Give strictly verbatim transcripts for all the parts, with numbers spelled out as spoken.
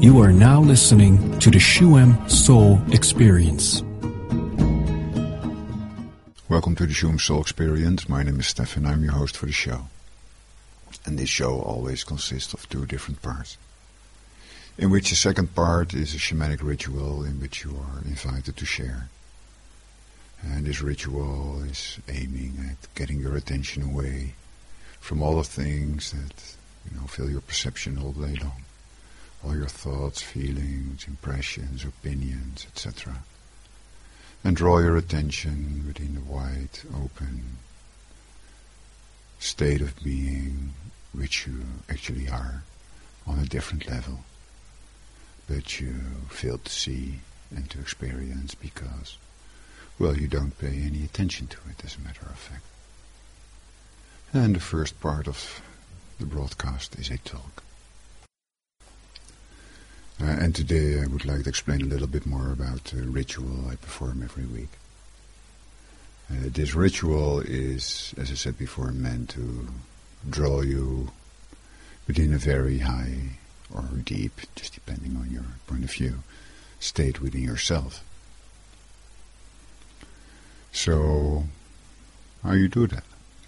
You are now listening to the Shuem Soul Experience. Welcome to the Shuem Soul Experience. My name is Stefan. I'm your host for the show. And this show always consists of two different parts, in which the second part is a shamanic ritual in which you are invited to share. And this ritual is aiming at getting your attention away from all the things that, you know, fill your perception all day long. All your thoughts, feelings, impressions, opinions, et cetera. And draw your attention within the wide, open state of being which you actually are on a different level, but you fail to see and to experience because, well, you don't pay any attention to it, as a matter of fact. And the first part of the broadcast is a talk. Uh, and today I would like to explain a little bit more about the ritual I perform every week. Uh, this ritual is, as I said before, meant to draw you within a very high or deep, just depending on your point of view, state within yourself. So, how you do that?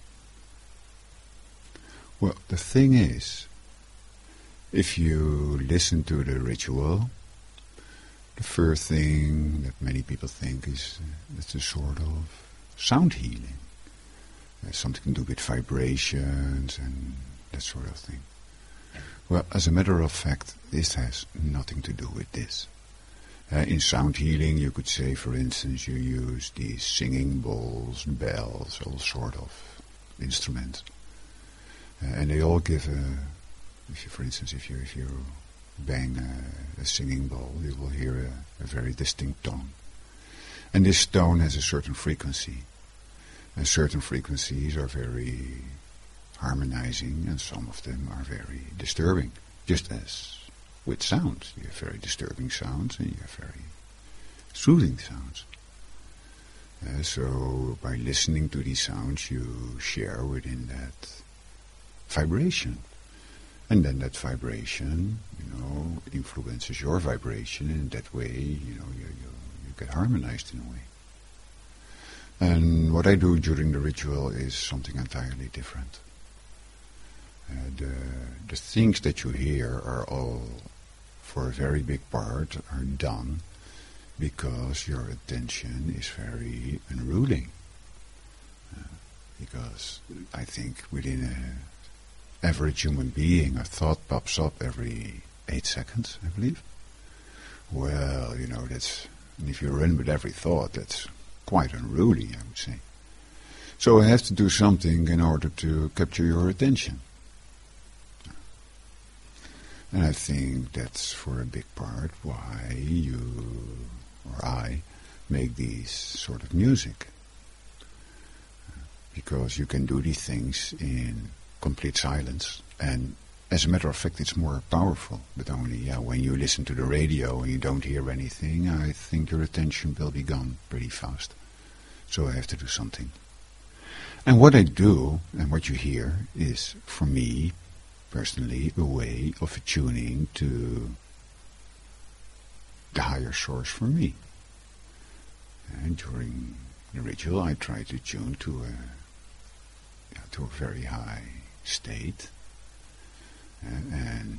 Well, the thing is, if you listen to the ritual, the first thing that many people think is uh, it's a sort of sound healing. Uh, something to do with vibrations and that sort of thing. Well, as a matter of fact, this has nothing to do with this. Uh, in sound healing, you could say, for instance, you use these singing bowls, bells, all sort of instruments. Uh, and they all give a... If you, for instance, if you if you bang a, a singing bowl, you will hear a, a very distinct tone. And this tone has a certain frequency. And certain frequencies are very harmonizing, and some of them are very disturbing. Just as with sounds, you have very disturbing sounds, and you have very soothing sounds. Uh, so by listening to these sounds, you share within that vibration. And then that vibration, you know, influences your vibration, and that way, you know, you, you, you get harmonized in a way. And what I do during the ritual is something entirely different. Uh, the, the things that you hear are all, for a very big part, are done because your attention is very unruly. Uh, because I think within a average human being, a thought pops up every eight seconds, I believe. Well, you know, that's, and if you run with every thought, that's quite unruly, I would say. So I have to do something in order to capture your attention. And I think that's for a big part why you, or I, make these sort of music. Because you can do these things in complete silence, and as a matter of fact it's more powerful, but only yeah, when you listen to the radio and you don't hear anything, I think your attention will be gone pretty fast. So I have to do something. And what I do, and what you hear, is, for me, personally, a way of attuning to the higher source for me. And during the ritual I try to tune to a, yeah, to a very high state, and, and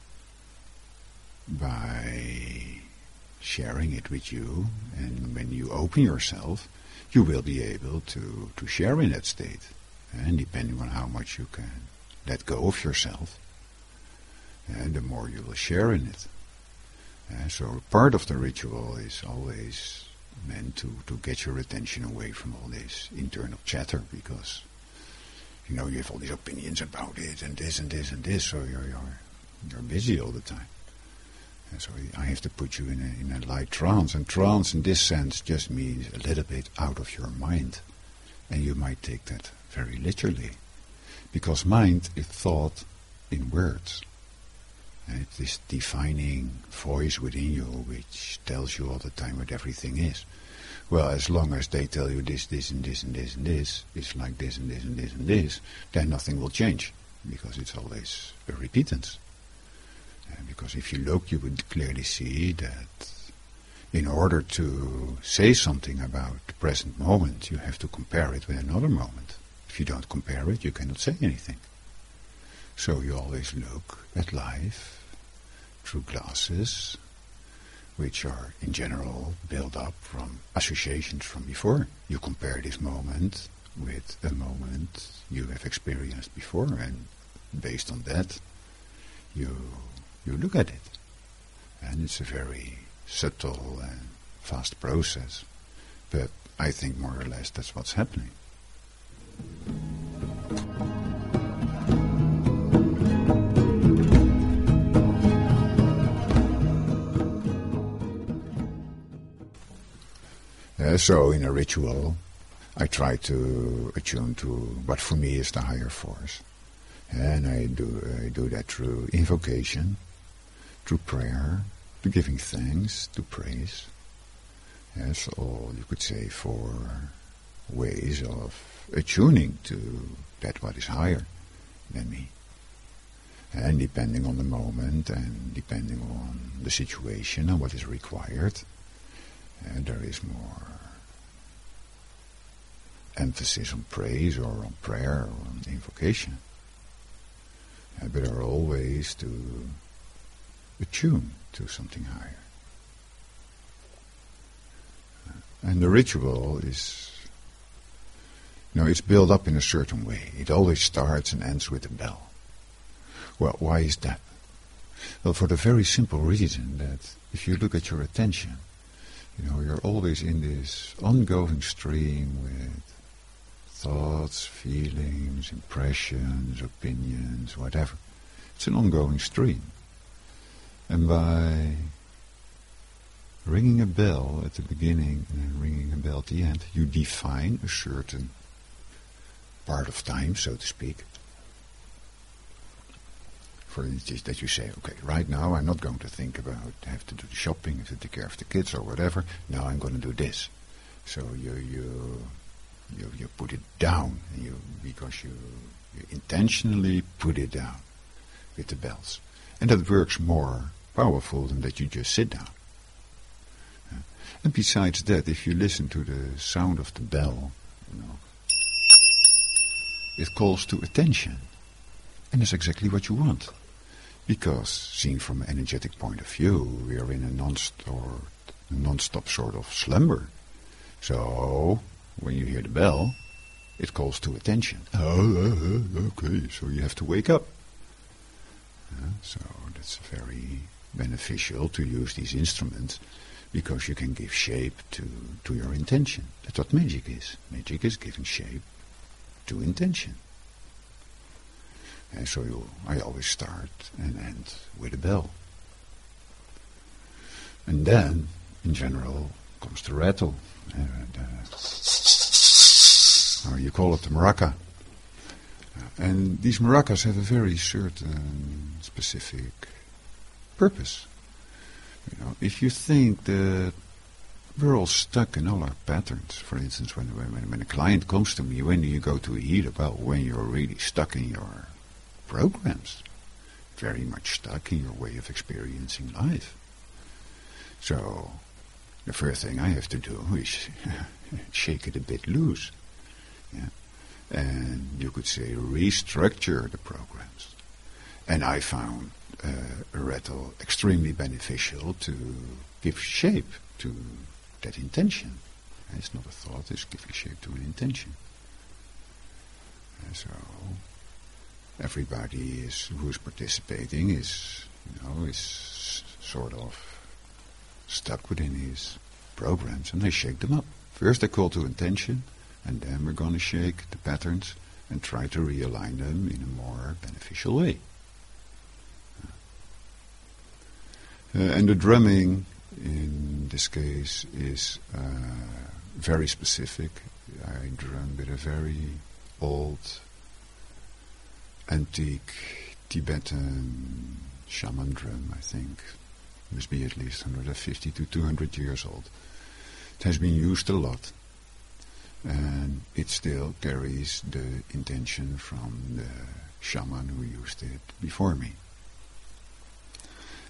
by sharing it with you, and when you open yourself, you will be able to, to share in that state. And depending on how much you can let go of yourself, and the more you will share in it. Uh, so part of the ritual is always meant to, to get your attention away from all this internal chatter, because you know, you have all these opinions about it, and this, and this, and this, so you're, you're, you're busy all the time. And so I have to put you in a, in a light trance, and trance in this sense just means a little bit out of your mind. And you might take that very literally, because mind is thought in words. And it's this defining voice within you which tells you all the time what everything is. Well, as long as they tell you this, this, and this, and this, and this, it's like this, and this, and this, and this, then nothing will change, because it's always a repeatance. Uh, because if you look, you would clearly see that in order to say something about the present moment, you have to compare it with another moment. If you don't compare it, you cannot say anything. So you always look at life through glasses, which are in general built up from associations from before. You compare this moment with a moment you have experienced before, and based on that, you you look at it. And it's a very subtle and fast process, but I think more or less that's what's happening. Uh, so in a ritual, I try to attune to what for me is the higher force. And I do, I do that through invocation, through prayer, to giving thanks, to praise. Yes, all you could say four ways of attuning to that what is higher than me. And depending on the moment and depending on the situation and what is required, uh, there is more emphasis on praise or on prayer or on invocation. Uh, but there are all ways to attune to something higher. Uh, and the ritual is, you know, it's built up in a certain way. It always starts and ends with a bell. Well, why is that? Well, for the very simple reason that if you look at your attention, you know, you're always in this ongoing stream with thoughts, feelings, impressions, opinions, whatever. It's an ongoing stream. And by ringing a bell at the beginning and then ringing a bell at the end, you define a certain part of time, so to speak. For instance, that you say, okay, right now I'm not going to think about, I have to do the shopping, I have to take care of the kids or whatever. Now I'm going to do this. So you you you, you put it down, you because you, you intentionally put it down with the bells. And that works more powerful than that you just sit down. Uh, and besides that, if you listen to the sound of the bell, you know, it calls to attention. And that's exactly what you want. Because, seen from an energetic point of view, we are in a non-stop, non-stop sort of slumber. So, when you hear the bell, it calls to attention. Oh, uh, uh, okay, so you have to wake up. Uh, so, that's very beneficial to use these instruments, because you can give shape to, to your intention. That's what magic is. Magic is giving shape to intention. And so you, I always start and end with a bell. And then, in general, comes the rattle. Uh, the, or you call it the maraca. Uh, and these maracas have a very certain specific purpose. You know, if you think that we're all stuck in all our patterns, for instance, when, when, when a client comes to me, when do you go to a healer? Well, when you're really stuck in your programs, very much stuck in your way of experiencing life. So, the first thing I have to do is shake it a bit loose. Yeah? And you could say restructure the programs. And I found uh, a rattle extremely beneficial to give shape to that intention. It's not a thought, it's giving shape to an intention. And so, everybody is who's participating is, you know, is sort of stuck within his programs, and they shake them up. First they call to intention, and then we're going to shake the patterns and try to realign them in a more beneficial way. Uh, and the drumming in this case is uh, very specific. I drum with a very old antique Tibetan shaman drum, I think. It must be at least one hundred fifty to two hundred years old. It has been used a lot, and it still carries the intention from the shaman who used it before me.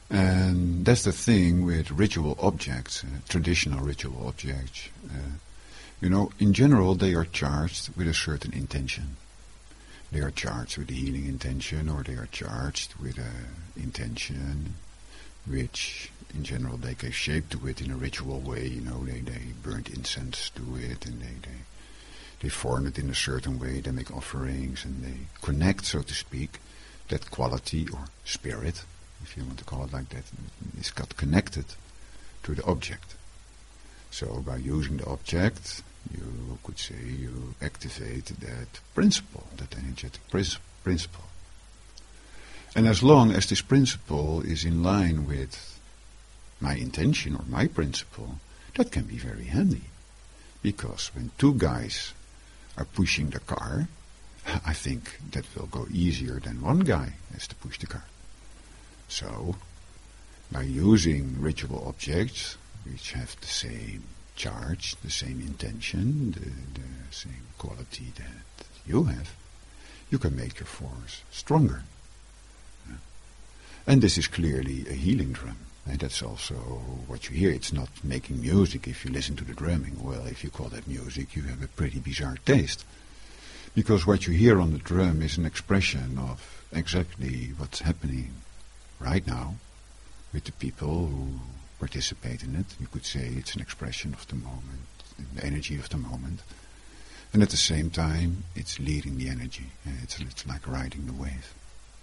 And that's the thing with ritual objects, uh, traditional ritual objects. Uh, you know, in general, they are charged with a certain intention. They are charged with a healing intention, or they are charged with an intention which, in general, they gave shape to it in a ritual way. You know, they, they burned incense to it, and they, they, they form it in a certain way. They make offerings, and they connect, so to speak, that quality or spirit, if you want to call it like that, is got connected to the object. So by using the object, you could say you activate that principle, that energetic pris- principle. And as long as this principle is in line with my intention or my principle, that can be very handy. Because when two guys are pushing the car, I think that will go easier than one guy has to push the car. So, by using ritual objects which have the same charge, the same intention, the, the same quality that you have, you can make your force stronger. Yeah. And this is clearly a healing drum. And that's also what you hear. It's not making music if you listen to the drumming. Well, if you call that music, you have a pretty bizarre taste. Because what you hear on the drum is an expression of exactly what's happening right now with the people who participate in it. You could say it's an expression of the moment, the energy of the moment. And at the same time, it's leading the energy. It's, it's like riding the wave.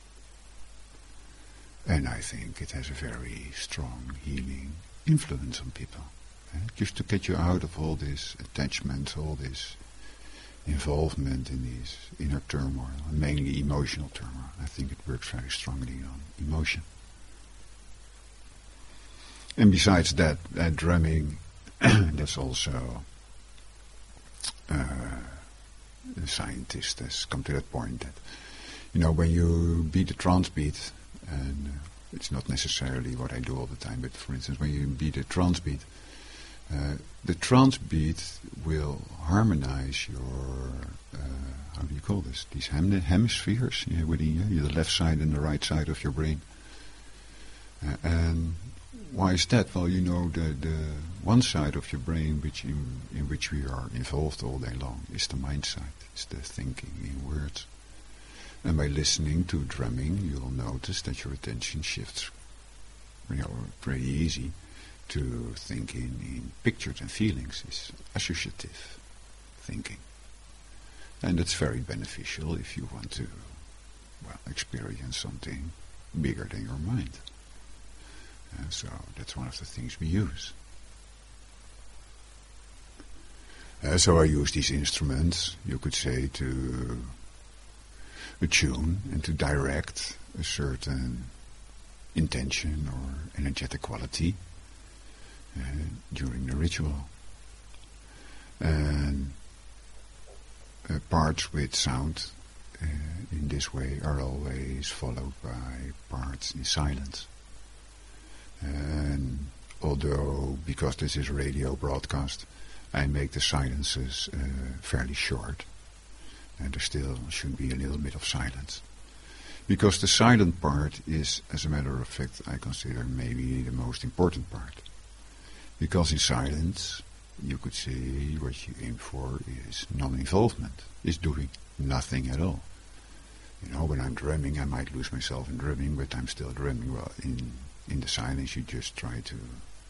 And I think it has a very strong healing influence on people. Eh? Just to get you out of all this attachment, all this involvement in this inner turmoil, and mainly emotional turmoil. I think it works very strongly on emotion. And besides that, that drumming, that's also, uh, the scientist has come to that point that, you know, when you beat a trance beat, and uh, it's not necessarily what I do all the time, but for instance, when you beat a trance beat, uh, the trance beat will harmonize your, uh, how do you call this, these hem- hemispheres, yeah, within you, the left side and the right side of your brain. Uh, and why is that? Well, you know, the, the one side of your brain which in, in which we are involved all day long is the mind side, it's the thinking in words. And by listening to drumming, you'll notice that your attention shifts, you know, pretty easy to thinking in pictures and feelings. It's associative thinking. And it's very beneficial if you want to, well, experience something bigger than your mind. Uh, so that's one of the things we use. Uh, so I use these instruments, you could say, to attune and to direct a certain intention or energetic quality uh, during the ritual. And uh, parts with sound uh, in this way are always followed by parts in silence. And although, because this is a radio broadcast, I make the silences uh, fairly short. And there still should be a little bit of silence. Because the silent part is, as a matter of fact, I consider maybe the most important part. Because in silence, you could say what you aim for is non-involvement, is doing nothing at all. You know, when I'm drumming, I might lose myself in drumming, but I'm still drumming. Well, in, in the silence, you just try to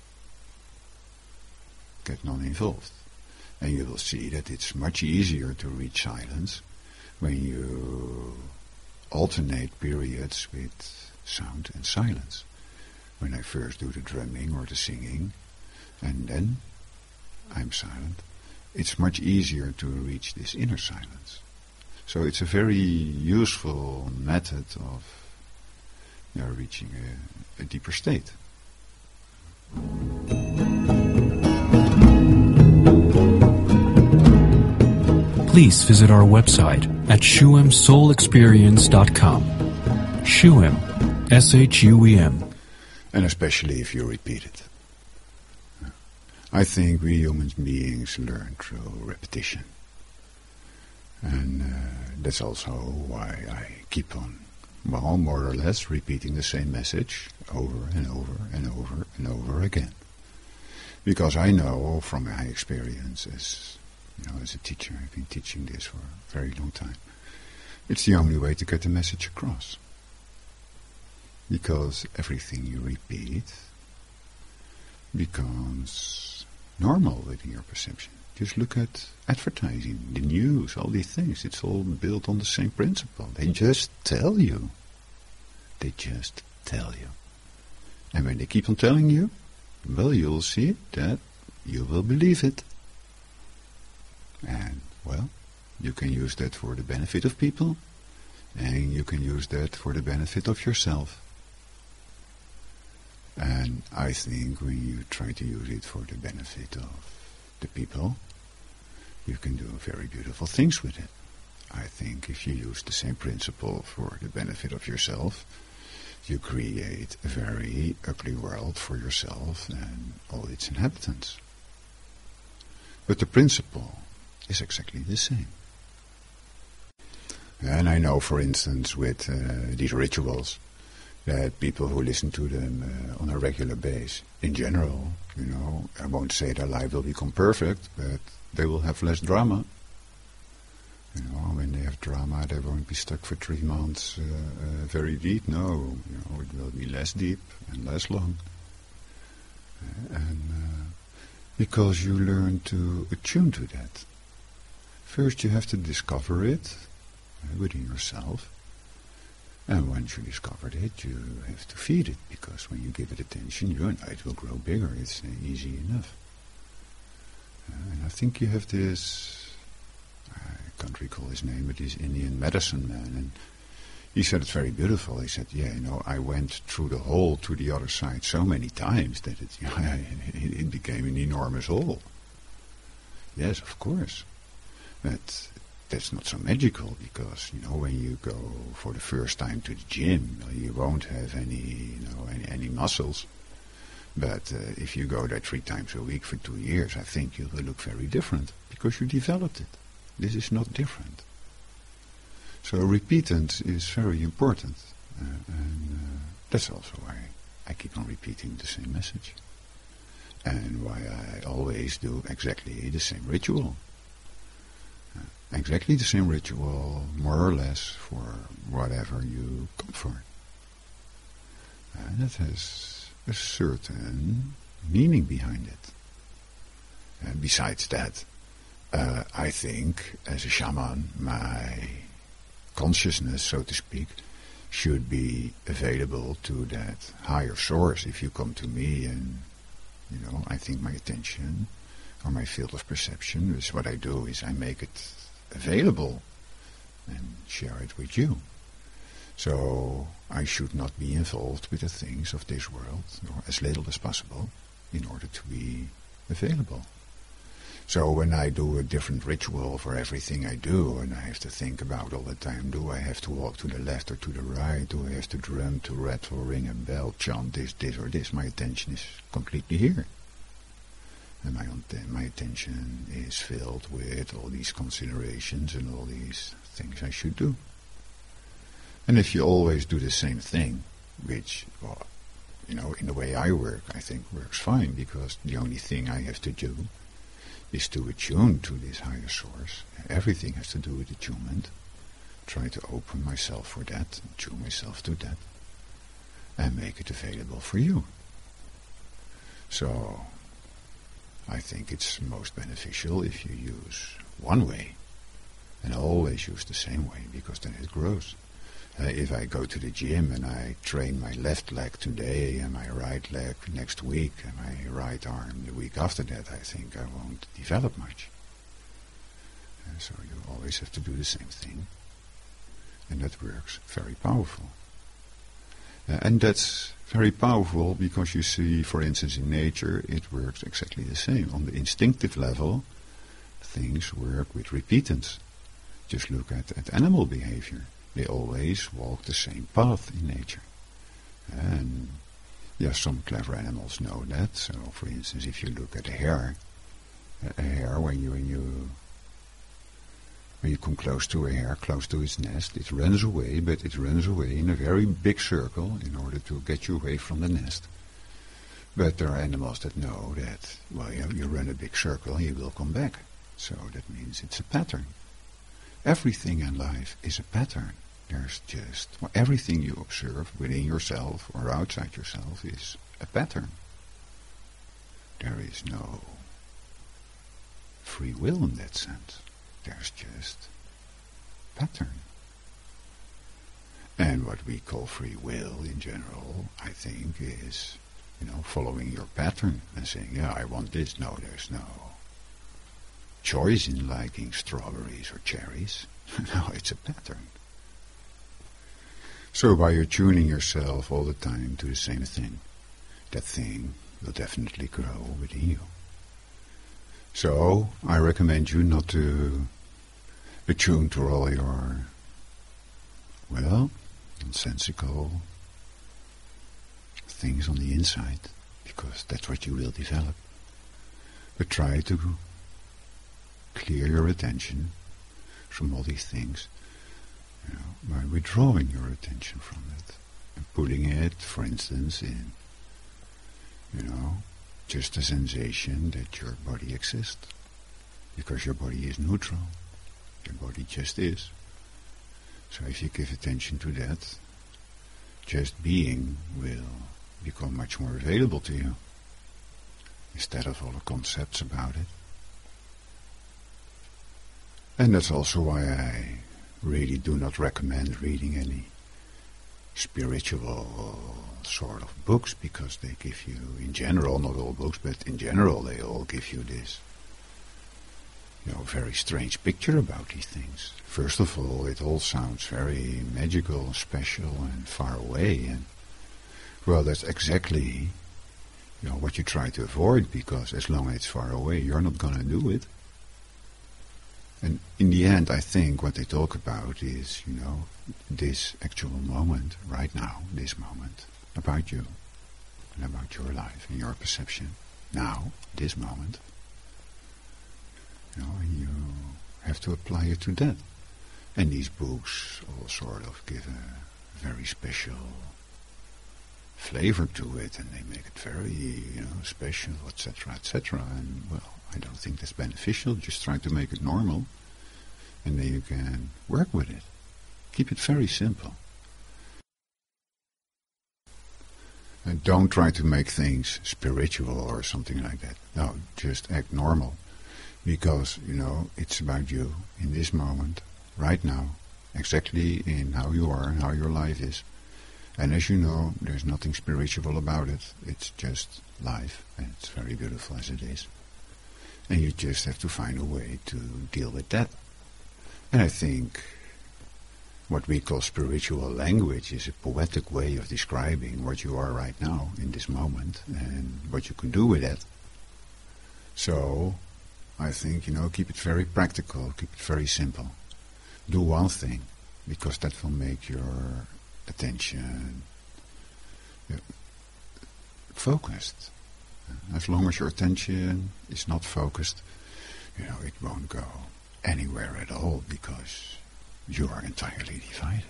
get non-involved. And you will see that it's much easier to reach silence when you alternate periods with sound and silence. When I first do the drumming or the singing, and then I'm silent, it's much easier to reach this inner silence. So it's a very useful method of, you know, reaching a, a deeper state. Please visit our website at shuem soul experience dot com. Shuem, S H U E M. And especially if you repeat it. I think we human beings learn through repetition. And uh, that's also why I keep on Well, more or less repeating the same message over and over and over and over again. Because I know from my experience as, you know, as a teacher, I've been teaching this for a very long time, it's the only way to get the message across. Because everything you repeat becomes normal within your perception. Just look at advertising, the news, all these things. It's all built on the same principle. They just tell you. They just tell you. And when they keep on telling you, well, you'll see that you will believe it. And, well, you can use that for the benefit of people, and you can use that for the benefit of yourself. And I think when you try to use it for the benefit of the people, you can do very beautiful things with it. I think if you use the same principle for the benefit of yourself, you create a very ugly world for yourself and all its inhabitants. But the principle is exactly the same. And I know, for instance, with uh, these rituals, that people who listen to them uh, on a regular basis, in general, you know, I won't say their life will become perfect, but they will have less drama. You know, when they have drama, they won't be stuck for three months uh, uh, very deep. No, you know, it will be less deep and less long. Uh, and uh, because you learn to attune to that. First you have to discover it uh, within yourself. And once you discovered it, you have to feed it, because when you give it attention, you and it will grow bigger. It's uh, easy enough. Uh, and I think you have this, I can't recall his name, but he's Indian medicine man, and he said it's very beautiful. He said, yeah, you know, I went through the hole to the other side so many times that it, you know, it, it became an enormous hole. Yes, of course. But that's not so magical, because, you know, when you go for the first time to the gym, you won't have any, you know, any, any muscles. But uh, if you go there three times a week for two years, I think you will look very different, because you developed it. This is not different. So repeatance is very important, uh, and uh, that's also why I keep on repeating the same message, and why I always do exactly the same ritual. Exactly the same ritual, more or less, for whatever you come for. And it has a certain meaning behind it. And besides that, uh, I think, as a shaman, my consciousness, so to speak, should be available to that higher source. If you come to me and, you know, I think my attention or my field of perception is what I do is I make it available and share it with you. So I should not be involved with the things of this world, or as little as possible, in order to be available. So when I do a different ritual for everything I do, and I have to think about all the time, do I have to walk to the left or to the right, do I have to drum, to rattle, ring a bell, chant this, this or this, my attention is completely here. And my, my attention is filled with all these considerations and all these things I should do. And if you always do the same thing, which, well, you know, in the way I work, I think works fine, because the only thing I have to do is to attune to this higher source. Everything has to do with attunement. Try to open myself for that, attune myself to that, and make it available for you. So I think it's most beneficial if you use one way, and always use the same way, because then it grows. Uh, if I go to the gym and I train my left leg today and my right leg next week and my right arm the week after that, I think I won't develop much. Uh, so you always have to do the same thing, and that works very powerful. Uh, and that's very powerful because you see, for instance, in nature, it works exactly the same. On the instinctive level, things work with repeatance. Just look at, at animal behavior. They always walk the same path in nature. And yeah, some clever animals know that. So, for instance, if you look at a hare, a hare, when you, when you When you come close to a hare, close to its nest, it runs away, but it runs away in a very big circle in order to get you away from the nest. But there are animals that know that, well, you, you run a big circle and you will come back. So that means it's a pattern. Everything in life is a pattern. There's just, well, everything you observe within yourself or outside yourself is a pattern. There is no free will in that sense. There's just pattern. And what we call free will in general, I think, is, you know, following your pattern and saying, yeah, I want this. No, there's no choice in liking strawberries or cherries. No, it's a pattern. So by attuning yourself all the time to the same thing, that thing will definitely grow within you. So I recommend you not to attune to all your, well, nonsensical things on the inside, because that's what you will develop. But try to clear your attention from all these things, you know, by withdrawing your attention from it and putting it, for instance, in, you know, just a sensation that your body exists, because your body is neutral. Your body just is. So if you give attention to that, just being will become much more available to you, instead of all the concepts about it. And that's also why I really do not recommend reading any spiritual sort of books, because they give you, in general, not all books, but in general they all give you this, you know, very strange picture about these things. First of all, it all sounds very magical, special and far away, and well, that's exactly, you know, what you try to avoid, because as long as it's far away, you're not going to do it. And in the end, I think what they talk about is, you know, this actual moment, right now, this moment, about you, and about your life and your perception. Now, this moment. You know, and you have to apply it to that. And these books all sort of give a very special flavor to it, and they make it very, you know, special, et cetera, et cetera. And, well, I don't think that's beneficial. Just try to make it normal, and then you can work with it. Keep it very simple. And don't try to make things spiritual or something like that. No, just act normal. Because, you know, it's about you in this moment, right now, exactly in how you are and how your life is. And as you know, there's nothing spiritual about it. It's just life, and it's very beautiful as it is. And you just have to find a way to deal with that. And I think what we call spiritual language is a poetic way of describing what you are right now in this moment and what you can do with it. So I think, you know, keep it very practical, keep it very simple. Do one thing, because that will make your attention uh, focused. As long as your attention is not focused, you know, it won't go anywhere at all, because you are entirely divided.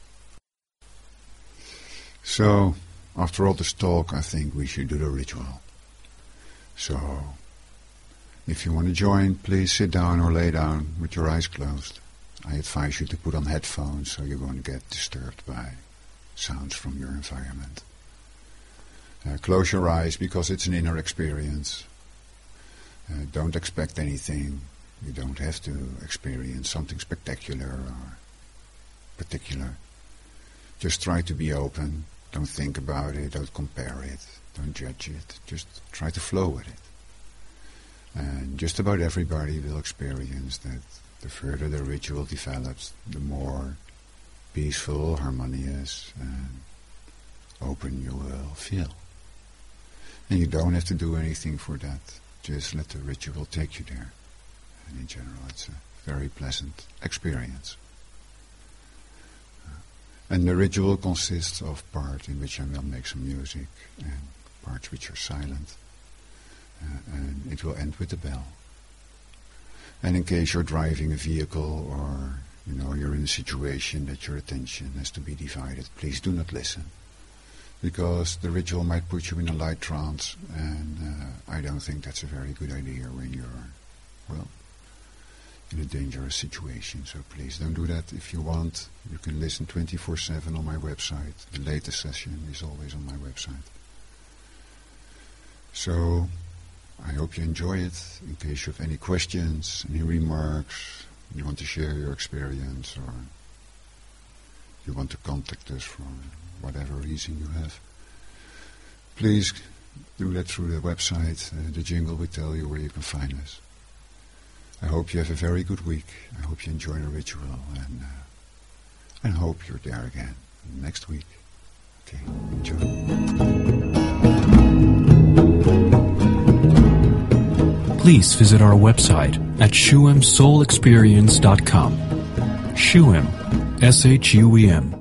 So, after all this talk, I think we should do the ritual. So, if you want to join, please sit down or lay down with your eyes closed. I advise you to put on headphones so you won't get disturbed by sounds from your environment. Uh, close your eyes, because it's an inner experience. Uh, don't expect anything. You don't have to experience something spectacular or particular. Just try to be open. Don't think about it. Don't compare it. Don't judge it. Just try to flow with it. And just about everybody will experience that the further the ritual develops, the more peaceful, harmonious, and open you will feel. And you don't have to do anything for that. Just let the ritual take you there. And in general, it's a very pleasant experience. Uh, and the ritual consists of parts in which I will make some music and parts which are silent. Uh, and it will end with a bell. And in case you're driving a vehicle or, you know, you're in a situation that your attention has to be divided, please do not listen. Because the ritual might put you in a light trance, and uh, I don't think that's a very good idea when you're, well, in a dangerous situation. So please don't do that. If you want, you can listen twenty-four seven on my website. The latest session is always on my website. So I hope you enjoy it. In case you have any questions, any remarks, you want to share your experience, or you want to contact us for whatever reason you have, please do that through the website. Uh, the jingle will tell you where you can find us. I hope you have a very good week. I hope you enjoy the ritual, and uh, I hope you're there again next week. Okay, enjoy. Please visit our website at shum soul experience dot com. Shum, S H U E M.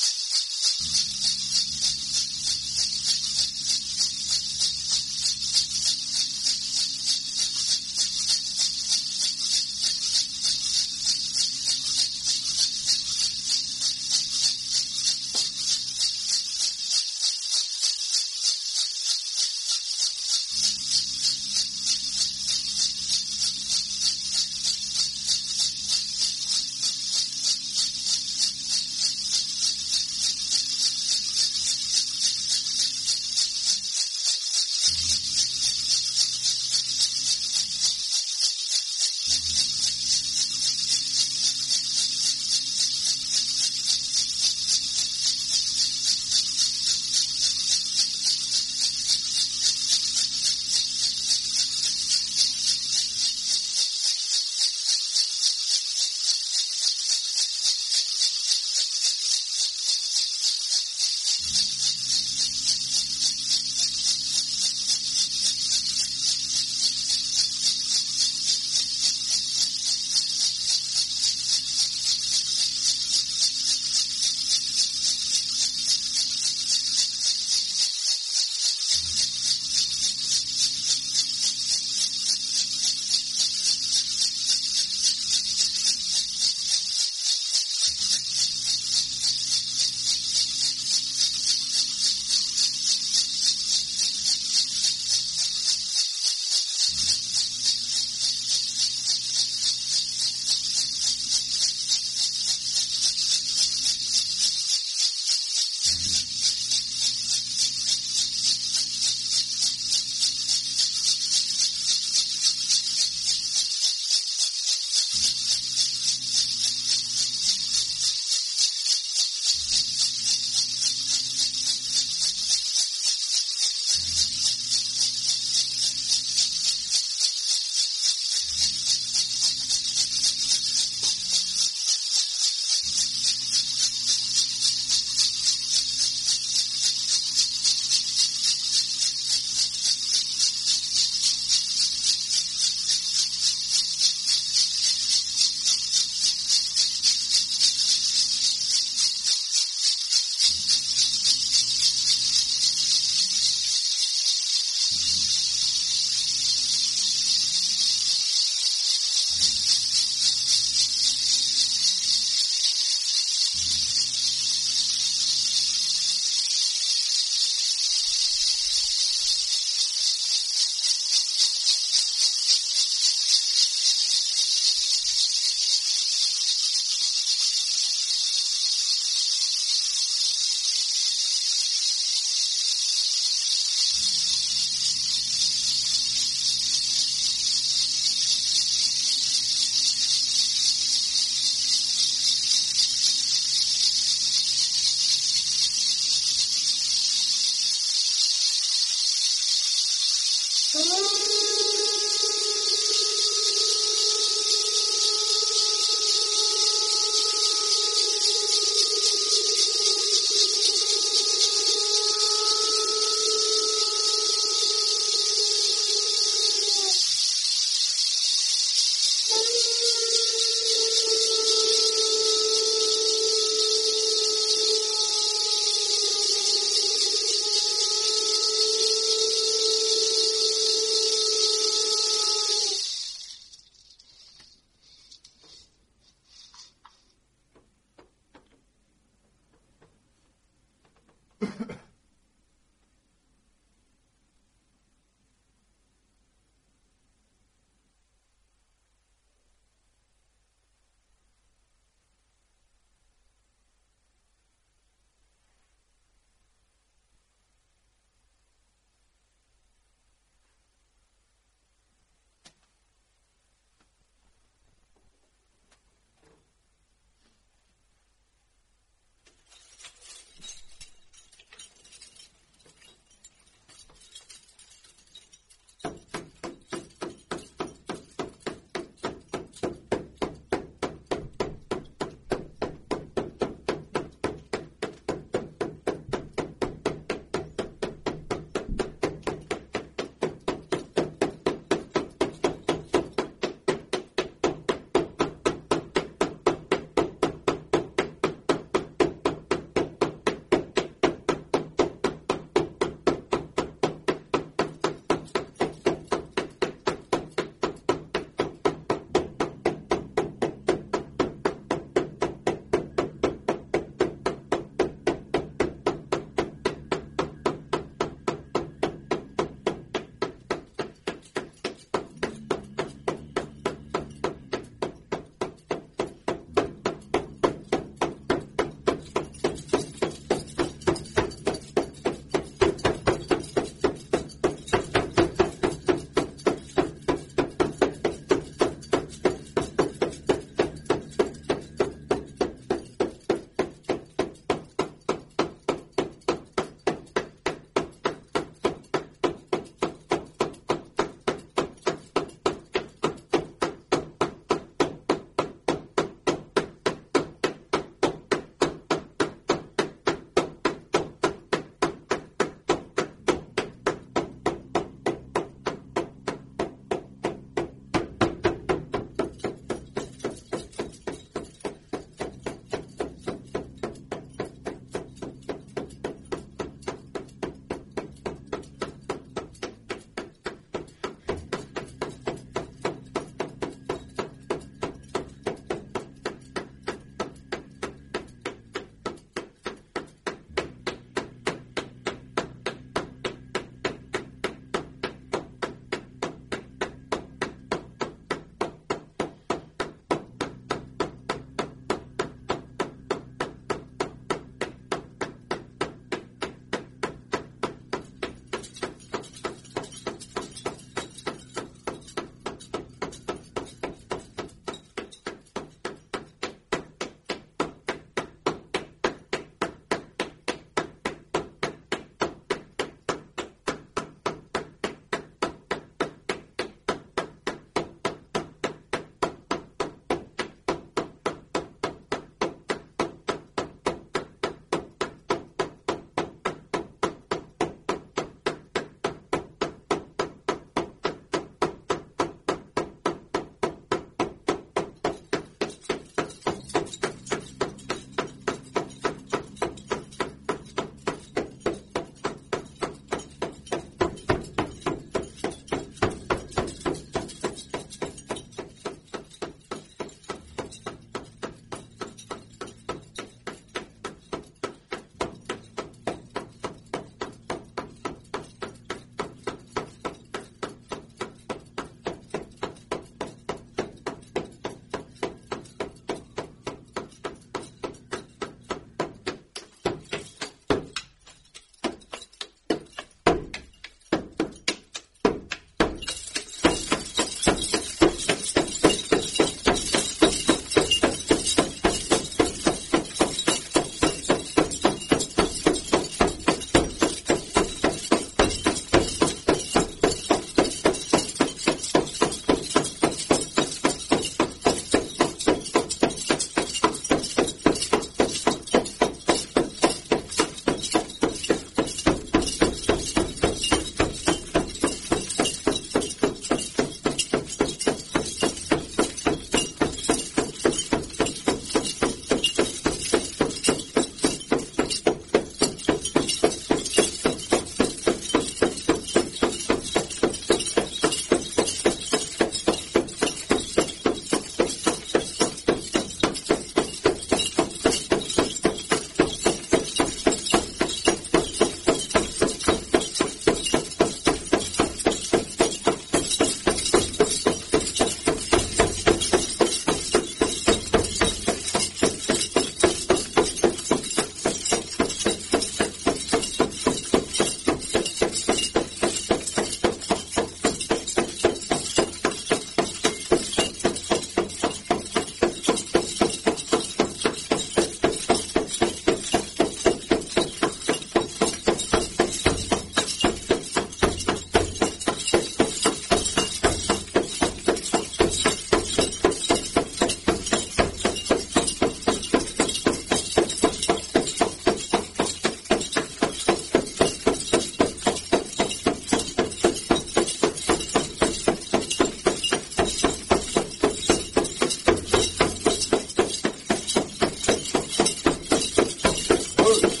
Peace.